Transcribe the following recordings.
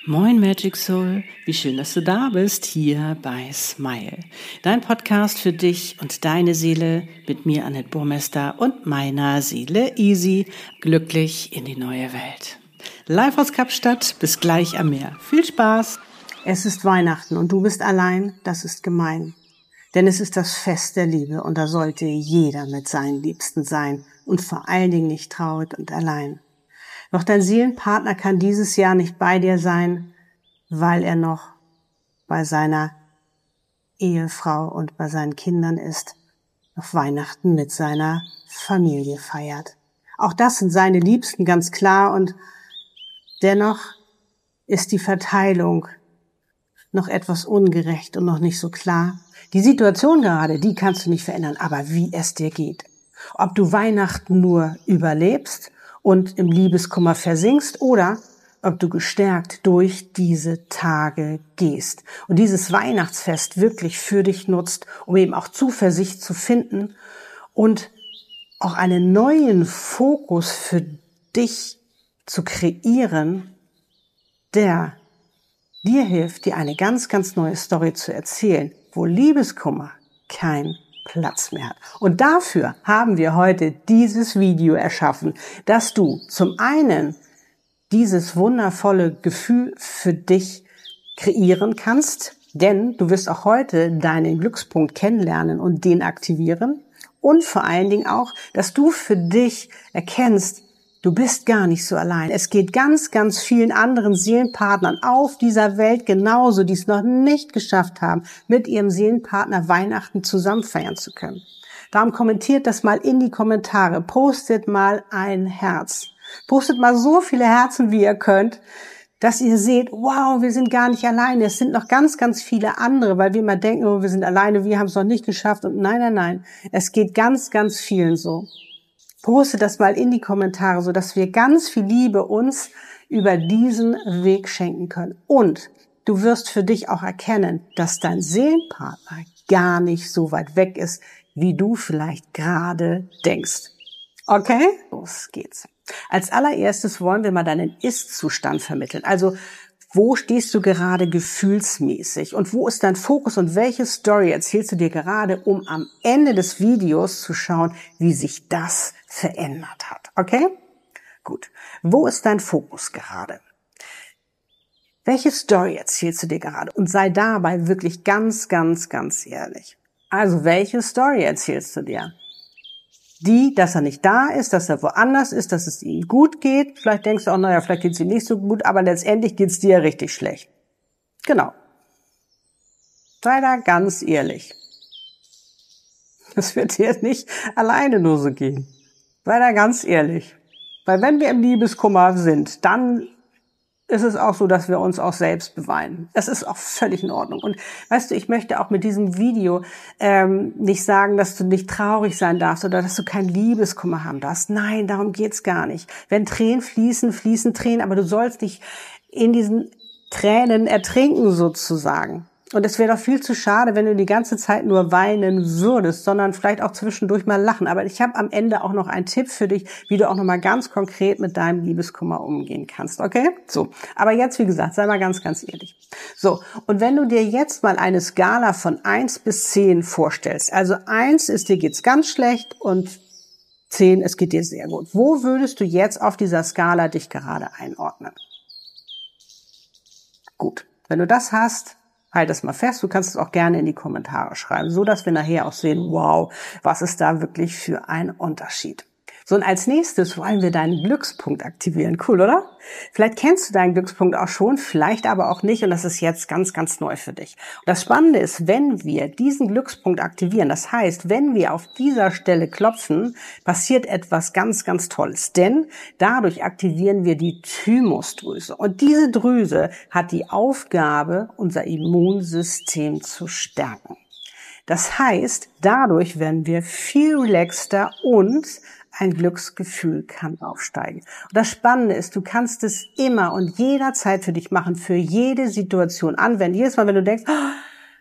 Moin Magic Soul, wie schön, dass du da bist, hier bei Smile. Dein Podcast für dich und deine Seele mit mir, Annette Burmester, und meiner Seele Easy, glücklich in die neue Welt. Live aus Kapstadt, bis gleich am Meer. Viel Spaß! Es ist Weihnachten und du bist allein, das ist gemein. Denn es ist das Fest der Liebe und da sollte jeder mit seinen Liebsten sein und vor allen Dingen nicht traurig und allein. Doch dein Seelenpartner kann dieses Jahr nicht bei dir sein, weil er noch bei seiner Ehefrau und bei seinen Kindern ist, noch Weihnachten mit seiner Familie feiert. Auch das sind seine Liebsten, ganz klar, und dennoch ist die Verteilung noch etwas ungerecht und noch nicht so klar. Die Situation gerade, die kannst du nicht verändern, aber wie es dir geht. Ob du Weihnachten nur überlebst und im Liebeskummer versinkst oder ob du gestärkt durch diese Tage gehst und dieses Weihnachtsfest wirklich für dich nutzt, um eben auch Zuversicht zu finden und auch einen neuen Fokus für dich zu kreieren, der dir hilft, dir eine ganz, ganz neue Story zu erzählen, wo Liebeskummer kein Platz mehr hat. Und dafür haben wir heute dieses Video erschaffen, dass du zum einen dieses wundervolle Gefühl für dich kreieren kannst, denn du wirst auch heute deinen Glückspunkt kennenlernen und den aktivieren, und vor allen Dingen auch, dass du für dich erkennst, du bist gar nicht so allein. Es geht ganz, ganz vielen anderen Seelenpartnern auf dieser Welt genauso, die es noch nicht geschafft haben, mit ihrem Seelenpartner Weihnachten zusammen feiern zu können. Darum kommentiert das mal in die Kommentare, postet mal ein Herz. Postet mal so viele Herzen, wie ihr könnt, dass ihr seht, wow, wir sind gar nicht alleine. Es sind noch ganz, ganz viele andere, weil wir immer denken, oh, wir sind alleine, wir haben es noch nicht geschafft. Und nein, nein, nein, es geht ganz, ganz vielen so. Postet das mal in die Kommentare, sodass wir ganz viel Liebe uns über diesen Weg schenken können. Und du wirst für dich auch erkennen, dass dein Seelenpartner gar nicht so weit weg ist, wie du vielleicht gerade denkst. Okay? Los geht's. Als allererstes wollen wir mal deinen Ist-Zustand vermitteln. Also, wo stehst du gerade gefühlsmäßig und wo ist dein Fokus und welche Story erzählst du dir gerade, um am Ende des Videos zu schauen, wie sich das verändert hat. Okay? Gut. Wo ist dein Fokus gerade? Welche Story erzählst du dir gerade? Und sei dabei wirklich ganz, ganz, ganz ehrlich. Also, welche Story erzählst du dir? Die, dass er nicht da ist, dass er woanders ist, dass es ihm gut geht. Vielleicht denkst du auch, naja, vielleicht geht es ihm nicht so gut, aber letztendlich geht es dir richtig schlecht. Genau. Sei da ganz ehrlich. Das wird dir nicht alleine nur so gehen. Sei da ganz ehrlich. Weil wenn wir im Liebeskummer sind, dann ist es auch so, dass wir uns auch selbst beweinen. Es ist auch völlig in Ordnung. Und weißt du, ich möchte auch mit diesem Video nicht sagen, dass du nicht traurig sein darfst oder dass du keinen Liebeskummer haben darfst. Nein, darum geht's gar nicht. Wenn Tränen fließen, fließen Tränen, aber du sollst nicht in diesen Tränen ertrinken sozusagen. Und es wäre doch viel zu schade, wenn du die ganze Zeit nur weinen würdest, sondern vielleicht auch zwischendurch mal lachen. Aber ich habe am Ende auch noch einen Tipp für dich, wie du auch noch mal ganz konkret mit deinem Liebeskummer umgehen kannst, okay? So, aber jetzt, wie gesagt, sei mal ganz, ganz ehrlich. So, und wenn du dir jetzt mal eine Skala von 1 bis 10 vorstellst, also 1 ist, dir geht's ganz schlecht und 10, es geht dir sehr gut. Wo würdest du jetzt auf dieser Skala dich gerade einordnen? Gut, wenn du das hast, halt es mal fest, du kannst es auch gerne in die Kommentare schreiben, so dass wir nachher auch sehen, wow, was ist da wirklich für ein Unterschied. So, und als nächstes wollen wir deinen Glückspunkt aktivieren. Cool, oder? Vielleicht kennst du deinen Glückspunkt auch schon, vielleicht aber auch nicht, und das ist jetzt ganz, ganz neu für dich. Und das Spannende ist, wenn wir diesen Glückspunkt aktivieren, das heißt, wenn wir auf dieser Stelle klopfen, passiert etwas ganz, ganz Tolles. Denn dadurch aktivieren wir die Thymusdrüse. Und diese Drüse hat die Aufgabe, unser Immunsystem zu stärken. Das heißt, dadurch werden wir viel relaxter und ein Glücksgefühl kann aufsteigen. Und das Spannende ist, du kannst es immer und jederzeit für dich machen, für jede Situation anwenden. Jedes Mal, wenn du denkst, oh,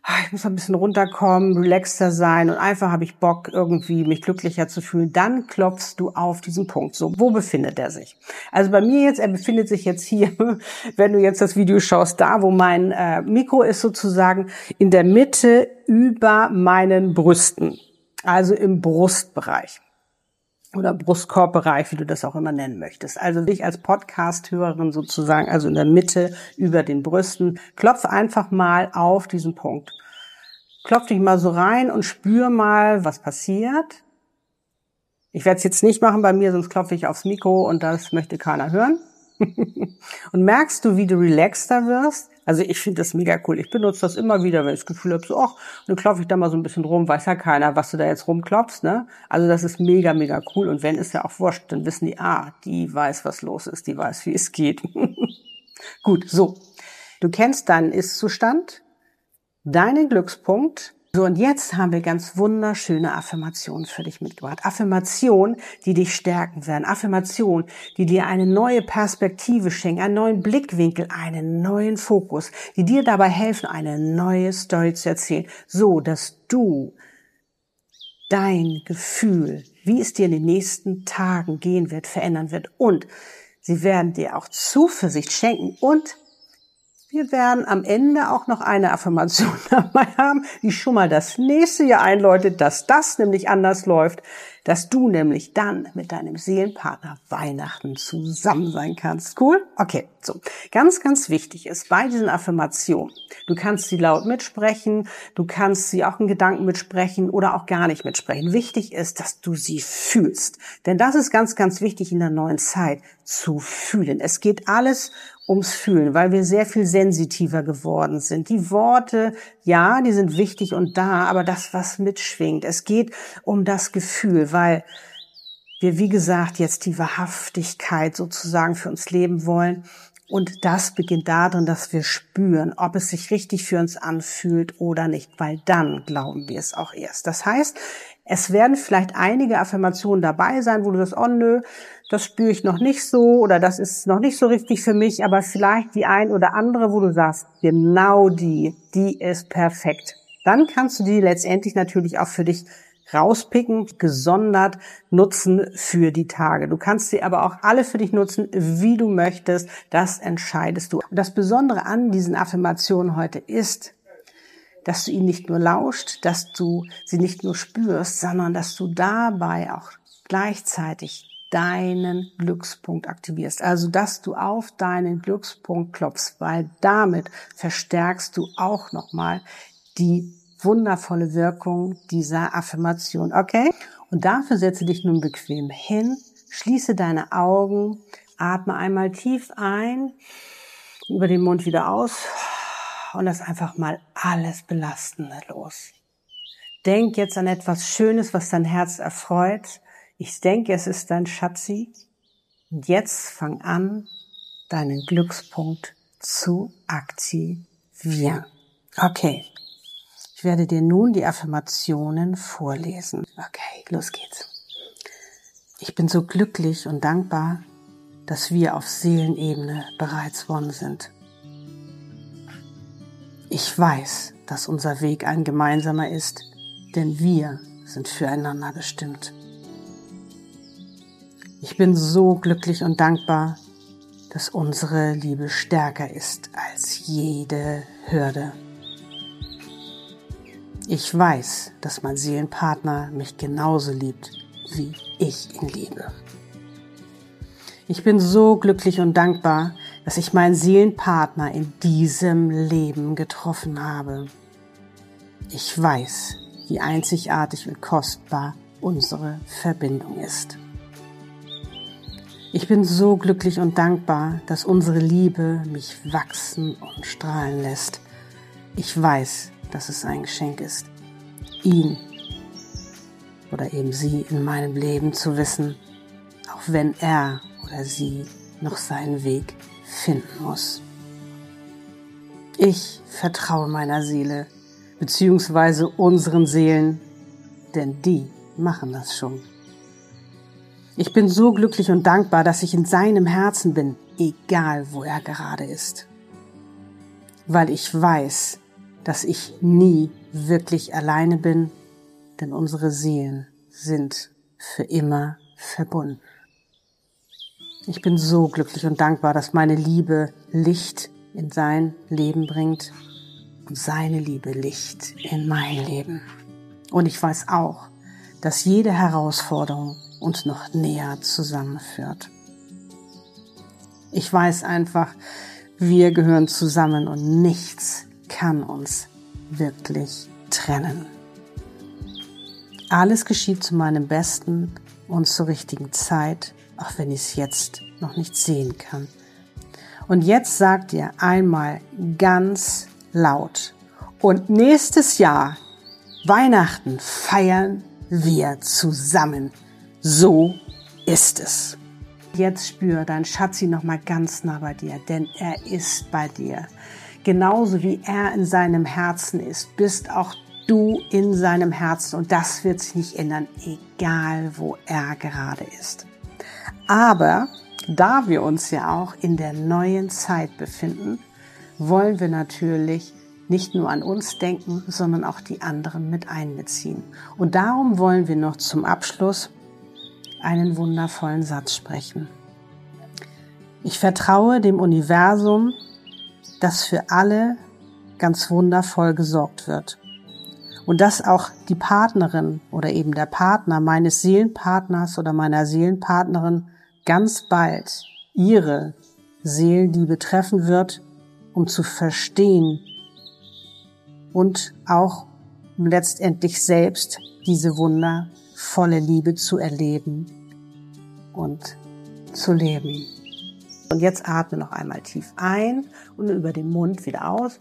ich muss ein bisschen runterkommen, relaxter sein und einfach habe ich Bock, irgendwie mich glücklicher zu fühlen, dann klopfst du auf diesen Punkt. So, wo befindet er sich? Also bei mir jetzt, er befindet sich jetzt hier, wenn du jetzt das Video schaust, da, wo mein Mikro ist, sozusagen in der Mitte über meinen Brüsten, also im Brustbereich. Oder Brustkorbbereich, wie du das auch immer nennen möchtest. Also dich als Podcast-Hörerin sozusagen, also in der Mitte über den Brüsten, klopf einfach mal auf diesen Punkt. Klopf dich mal so rein und spür mal, was passiert. Ich werde es jetzt nicht machen bei mir, sonst klopfe ich aufs Mikro und das möchte keiner hören. Und merkst du, wie du relaxter wirst? Also ich finde das mega cool. Ich benutze das immer wieder, wenn ich das Gefühl habe, so, ach, dann klopfe ich da mal so ein bisschen rum, weiß ja keiner, was du da jetzt rumklopfst, ne? Also das ist mega, mega cool. Und wenn, ist ja auch wurscht, dann wissen die, die weiß, was los ist, die weiß, wie es geht. Gut, so. Du kennst deinen Ist-Zustand, deinen Glückspunkt. So, und jetzt haben wir ganz wunderschöne Affirmationen für dich mitgebracht. Affirmationen, die dich stärken werden. Affirmationen, die dir eine neue Perspektive schenken, einen neuen Blickwinkel, einen neuen Fokus, die dir dabei helfen, eine neue Story zu erzählen, so dass du dein Gefühl, wie es dir in den nächsten Tagen gehen wird, verändern wird. Und sie werden dir auch Zuversicht schenken und wir werden am Ende auch noch eine Affirmation dabei haben, die schon mal das nächste Jahr einläutet, dass das nämlich anders läuft, dass du nämlich dann mit deinem Seelenpartner Weihnachten zusammen sein kannst. Cool? Okay, so. Ganz, ganz wichtig ist bei diesen Affirmationen, du kannst sie laut mitsprechen, du kannst sie auch in Gedanken mitsprechen oder auch gar nicht mitsprechen. Wichtig ist, dass du sie fühlst. Denn das ist ganz, ganz wichtig in der neuen Zeit, zu fühlen. Es geht alles ums Fühlen, weil wir sehr viel sensitiver geworden sind. Die Worte, ja, die sind wichtig und da, aber das, was mitschwingt. Es geht um das Gefühl, weil wir, wie gesagt, jetzt die Wahrhaftigkeit sozusagen für uns leben wollen. Und das beginnt darin, dass wir spüren, ob es sich richtig für uns anfühlt oder nicht, weil dann glauben wir es auch erst. Das heißt, es werden vielleicht einige Affirmationen dabei sein, wo du sagst, oh nö, das spüre ich noch nicht so oder das ist noch nicht so richtig für mich, aber vielleicht die ein oder andere, wo du sagst, genau die ist perfekt. Dann kannst du die letztendlich natürlich auch für dich rauspicken, gesondert nutzen für die Tage. Du kannst sie aber auch alle für dich nutzen, wie du möchtest. Das entscheidest du. Und das Besondere an diesen Affirmationen heute ist, dass du ihnen nicht nur lauscht, dass du sie nicht nur spürst, sondern dass du dabei auch gleichzeitig deinen Glückspunkt aktivierst. Also, dass du auf deinen Glückspunkt klopfst, weil damit verstärkst du auch nochmal die wundervolle Wirkung dieser Affirmation. Okay? Und dafür setze dich nun bequem hin, schließe deine Augen, atme einmal tief ein, über den Mund wieder aus und lass einfach mal alles Belastende los. Denk jetzt an etwas Schönes, was dein Herz erfreut. Ich denke, es ist dein Schatzi. Und jetzt fang an, deinen Glückspunkt zu aktivieren. Okay. Ich werde dir nun die Affirmationen vorlesen. Okay, los geht's. Ich bin so glücklich und dankbar, dass wir auf Seelenebene bereits one sind. Ich weiß, dass unser Weg ein gemeinsamer ist, denn wir sind füreinander bestimmt. Ich bin so glücklich und dankbar, dass unsere Liebe stärker ist als jede Hürde. Ich weiß, dass mein Seelenpartner mich genauso liebt, wie ich ihn liebe. Ich bin so glücklich und dankbar, dass ich meinen Seelenpartner in diesem Leben getroffen habe. Ich weiß, wie einzigartig und kostbar unsere Verbindung ist. Ich bin so glücklich und dankbar, dass unsere Liebe mich wachsen und strahlen lässt. Ich weiß, dass es ein Geschenk ist, ihn oder eben sie in meinem Leben zu wissen, auch wenn er oder sie noch seinen Weg finden muss. Ich vertraue meiner Seele bzw. unseren Seelen, denn die machen das schon. Ich bin so glücklich und dankbar, dass ich in seinem Herzen bin, egal wo er gerade ist. Weil ich weiß, dass ich nie wirklich alleine bin, denn unsere Seelen sind für immer verbunden. Ich bin so glücklich und dankbar, dass meine Liebe Licht in sein Leben bringt und seine Liebe Licht in mein Leben. Und ich weiß auch, dass jede Herausforderung uns noch näher zusammenführt. Ich weiß einfach, wir gehören zusammen und nichts kann uns wirklich trennen. Alles geschieht zu meinem Besten und zur richtigen Zeit, auch wenn ich es jetzt noch nicht sehen kann. Und jetzt sagt ihr einmal ganz laut: Und nächstes Jahr, Weihnachten, feiern wir zusammen. So ist es. Jetzt spür dein Schatzi noch mal ganz nah bei dir, denn er ist bei dir. Genauso wie er in seinem Herzen ist, bist auch du in seinem Herzen und das wird sich nicht ändern, egal wo er gerade ist. Aber da wir uns ja auch in der neuen Zeit befinden, wollen wir natürlich nicht nur an uns denken, sondern auch die anderen mit einbeziehen. Und darum wollen wir noch zum Abschluss einen wundervollen Satz sprechen. Ich vertraue dem Universum, dass für alle ganz wundervoll gesorgt wird. Und dass auch die Partnerin oder eben der Partner meines Seelenpartners oder meiner Seelenpartnerin ganz bald ihre Seelenliebe treffen wird, um zu verstehen und auch um letztendlich selbst diese wundervolle Liebe zu erleben und zu leben. Und jetzt atme noch einmal tief ein und über den Mund wieder aus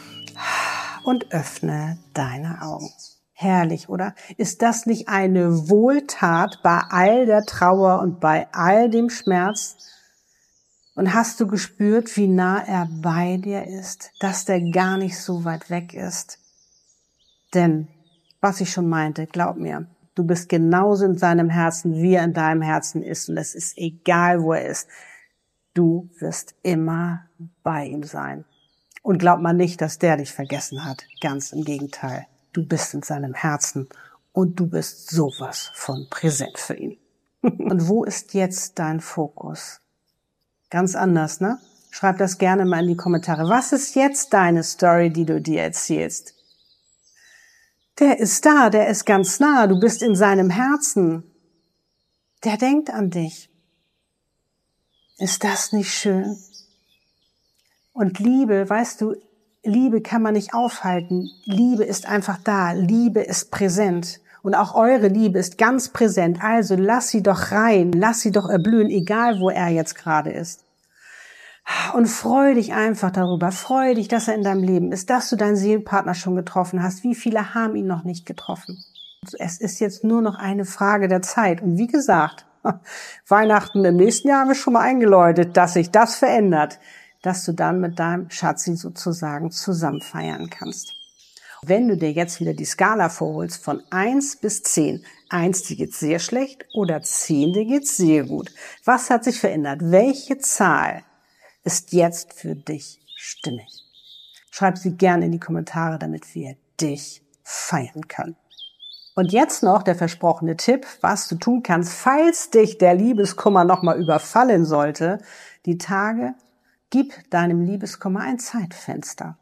und öffne deine Augen. Herrlich, oder? Ist das nicht eine Wohltat bei all der Trauer und bei all dem Schmerz? Und hast du gespürt, wie nah er bei dir ist, dass der gar nicht so weit weg ist? Denn, was ich schon meinte, glaub mir, du bist genauso in seinem Herzen, wie er in deinem Herzen ist. Und es ist egal, wo er ist. Du wirst immer bei ihm sein. Und glaub mal nicht, dass der dich vergessen hat. Ganz im Gegenteil. Du bist in seinem Herzen und du bist sowas von präsent für ihn. Und wo ist jetzt dein Fokus? Ganz anders, ne? Schreib das gerne mal in die Kommentare. Was ist jetzt deine Story, die du dir erzählst? Der ist da, der ist ganz nah. Du bist in seinem Herzen. Der denkt an dich. Ist das nicht schön? Und Liebe, weißt du, Liebe kann man nicht aufhalten. Liebe ist einfach da. Liebe ist präsent. Und auch eure Liebe ist ganz präsent. Also lass sie doch rein. Lass sie doch erblühen, egal wo er jetzt gerade ist. Und freu dich einfach darüber. Freu dich, dass er in deinem Leben ist, dass du deinen Seelenpartner schon getroffen hast. Wie viele haben ihn noch nicht getroffen? Es ist jetzt nur noch eine Frage der Zeit. Und wie gesagt, Weihnachten im nächsten Jahr haben wir schon mal eingeläutet, dass sich das verändert, dass du dann mit deinem Schatzi sozusagen zusammen feiern kannst. Wenn du dir jetzt wieder die Skala vorholst von 1 bis 10, 1, dir geht's sehr schlecht oder 10, dir geht's sehr gut. Was hat sich verändert? Welche Zahl ist jetzt für dich stimmig? Schreib sie gerne in die Kommentare, damit wir dich feiern können. Und jetzt noch der versprochene Tipp, was du tun kannst, falls dich der Liebeskummer nochmal überfallen sollte. Die Tage, gib deinem Liebeskummer ein Zeitfenster.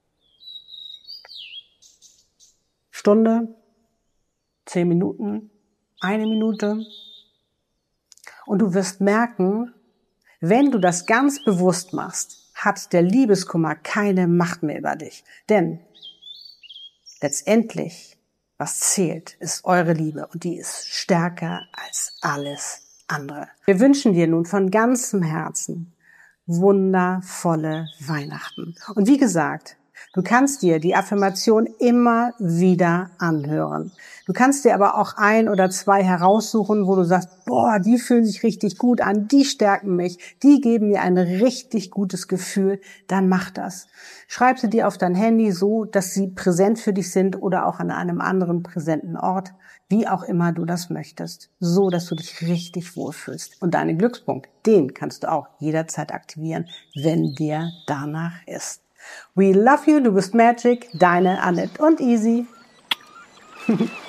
Stunde, 10 Minuten, 1 Minute. Und du wirst merken, wenn du das ganz bewusst machst, hat der Liebeskummer keine Macht mehr über dich. Denn letztendlich, was zählt, ist eure Liebe und die ist stärker als alles andere. Wir wünschen dir nun von ganzem Herzen wundervolle Weihnachten. Und wie gesagt, du kannst dir die Affirmation immer wieder anhören. Du kannst dir aber auch 1 oder 2 heraussuchen, wo du sagst, boah, die fühlen sich richtig gut an, die stärken mich, die geben mir ein richtig gutes Gefühl, dann mach das. Schreib sie dir auf dein Handy so, dass sie präsent für dich sind oder auch an einem anderen präsenten Ort, wie auch immer du das möchtest, so dass du dich richtig wohlfühlst. Und deinen Glückspunkt, den kannst du auch jederzeit aktivieren, wenn dir danach ist. We love you, du bist Magic, deine Annette und Easy.